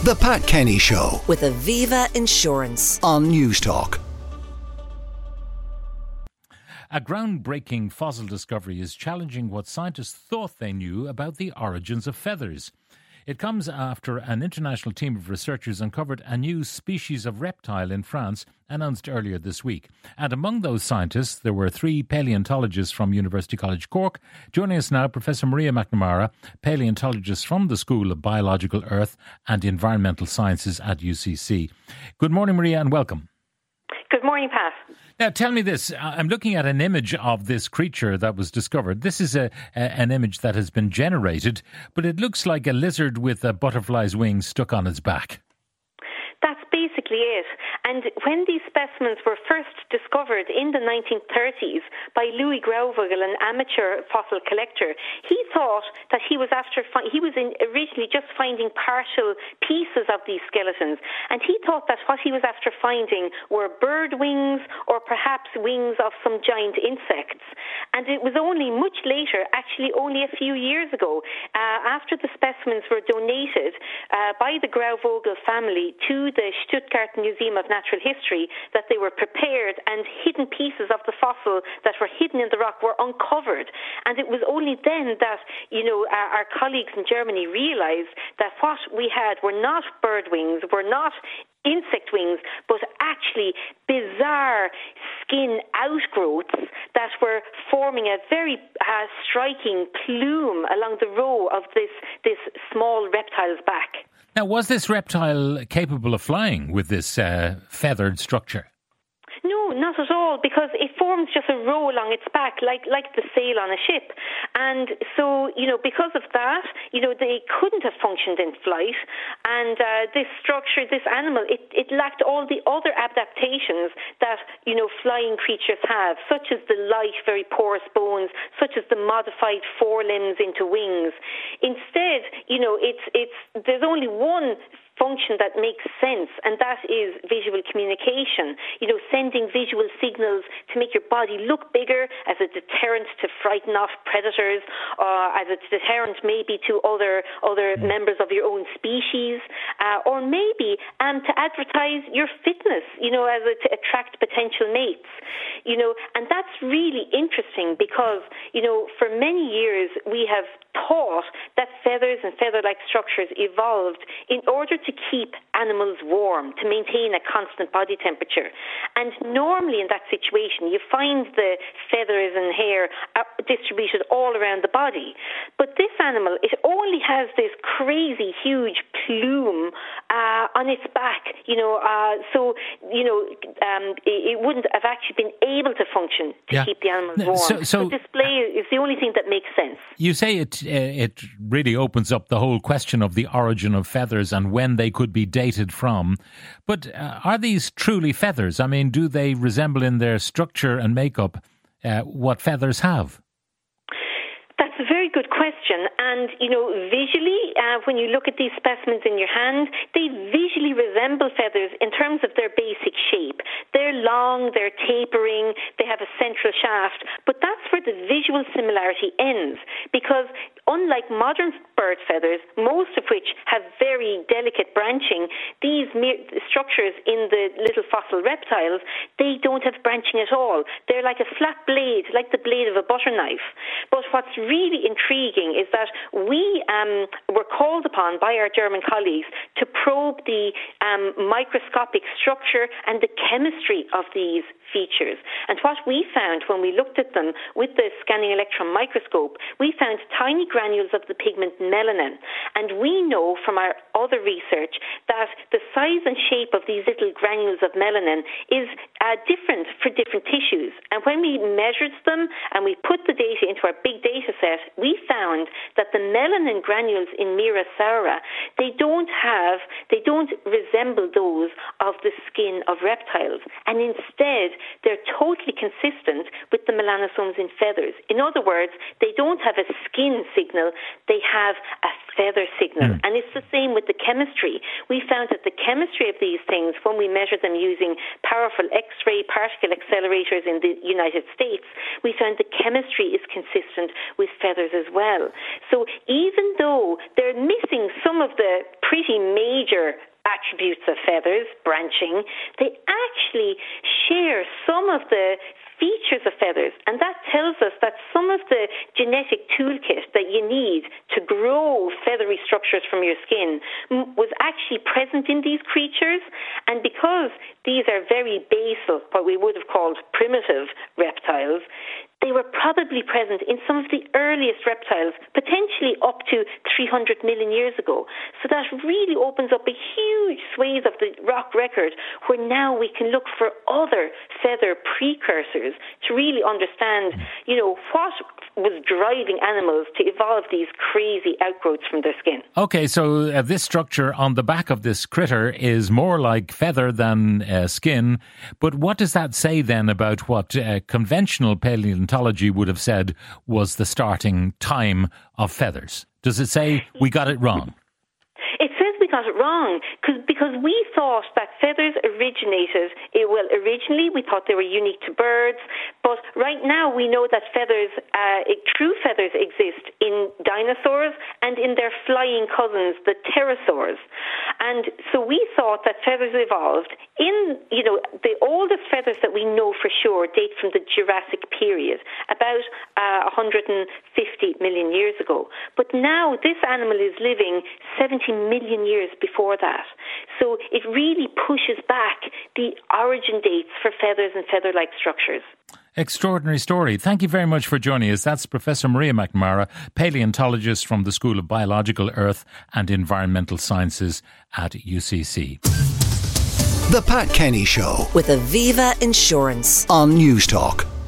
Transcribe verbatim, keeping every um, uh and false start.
The Pat Kenny Show with Aviva Insurance on Newstalk. A groundbreaking fossil discovery is challenging what scientists thought they knew about the origins of feathers. It comes after an international team of researchers uncovered a new species of reptile in France announced earlier this week. And among those scientists, there were three paleontologists from University College Cork. Joining us now, Professor Maria McNamara, paleontologist from the School of Biological Earth and Environmental Sciences at U C C. Good morning, Maria, and welcome. Good morning, Pat. Now, tell me this. I'm looking at an image of this creature that was discovered. This is a, a an image that has been generated, but it looks like a lizard with a butterfly's wings stuck on its back. That's basically it. And when these specimens were first discovered in the nineteen thirties by Louis Grauvogel, an amateur fossil collector, he thought that he was after fi- he was in originally just finding partial pieces of these skeletons, and he thought that what he was after finding were bird wings or perhaps wings of some giant insects. And it was only much later, actually only a few years ago, uh, after the specimens were donated uh, by the Grauvogel family to the Stuttgart Museum of Natural History, that they were prepared and hidden pieces of the fossil that were hidden in the rock were uncovered. And it was only then that, you know, our, our colleagues in Germany realised that what we had were not bird wings, were not insect wings, but actually bizarre skin outgrowths that were forming a very uh, striking plume along the row of this, this small reptile's back. Now, was this reptile capable of flying with this uh, feathered structure? No, not at all, because it forms just a row along its back, like like the sail on a ship. And so, you know, because of that, you know, they couldn't have functioned in flight. And uh, this structure, this animal, it, it lacked all the other adaptations that, you know, flying creatures have, such as the light, very porous bones, such as the modified forelimbs into wings. Instead, you know, it's it's there's only one function that makes sense, and that is visual communication. You know, sending visual signals to make your body look bigger as a deterrent to frighten off predators, or as a deterrent maybe to other other members of your own species, uh, or maybe um, to advertise your fitness, you know, as a, to attract potential mates. You know, and that's really interesting because, you know, for many years we have thought that feathers and feather-like structures evolved in order to keep animals warm, to maintain a constant body temperature. And normally in that situation, you find the feathers and hair distributed all around the body. But this animal, it only has this crazy, huge plume uh, on its back, you know, uh, so, you know, um, it, it wouldn't have actually been able to function to yeah. keep the animals warm. So, so the display is the only thing that makes sense. You say it uh, it really opens up the whole question of the origin of feathers and when they could be dated from. But uh, are these truly feathers? I mean, do they resemble in their structure and makeup uh, what feathers have? That's a very good question. And, you know, visually, uh, when you look at these specimens in your hand, they visually resemble feathers in terms of their basic shape. They're long, they're tapering, they have a central shaft. But that's where the visual similarity ends, because unlike modern bird feathers, most of which have very delicate branching, these mere structures in the little fossil reptiles, they don't have branching at all. They're like a flat blade, like the blade of a butter knife. But what's really intriguing is that we um, were called upon by our German colleagues to probe the um, microscopic structure and the chemistry of these features. And what we found when we looked at them with the scanning electron microscope, we found tiny granules of the pigment melanin. And we know from our other research that the size and shape of these little granules of melanin is uh, different for different tissues. And when we measured them and we put the data into our big data set, we found that the melanin granules in Mira saura, they don't have, they don't resemble those of the skin of reptiles. And instead, they're totally consistent with the melanosomes in feathers. In other words, they don't have a skin signal, they have a feather signal. Mm. And it's the same with the chemistry. We found that the chemistry of these things, when we measured them using powerful X-ray particle accelerators in the United States, we found the chemistry is consistent with feathers as well. So even though they're missing some of the the pretty major attributes of feathers, branching, they actually share some of the features of feathers, and that tells us that some of the genetic toolkit that you need to grow feathery structures from your skin was actually present in these creatures. And because these are very basal, what we would have called primitive reptiles, they were probably present in some of the earliest reptiles, potentially up to three hundred million years ago. So that really opens up a huge swathe of the rock record where now we can look for other feather precursors to really understand, you know, what was driving animals to evolve these crazy outgrowths from their skin. Okay, so uh, this structure on the back of this critter is more like feather than uh, skin. But what does that say then about what uh, conventional paleontology would have said was the starting time of feathers? Does it say we got it wrong? It says we got it wrong cause, because we thought that feathers originated, it, well, originally we thought they were unique to birds, but right now we know that feathers, uh, it, true feathers exist in dinosaurs and in their flying cousins, the pterosaurs. And so we thought that feathers evolved in, you know, the oldest feathers that we know for sure date from the Jurassic period, about uh, one hundred fifty million years ago. But now this animal is living seventy million years before that. So it really pushes back the origin dates for feathers and feather-like structures. Extraordinary story. Thank you very much for joining us. That's Professor Maria McNamara, paleontologist from the School of Biological, Earth and Environmental Sciences at U C C. The Pat Kenny Show with Aviva Insurance on News Talk.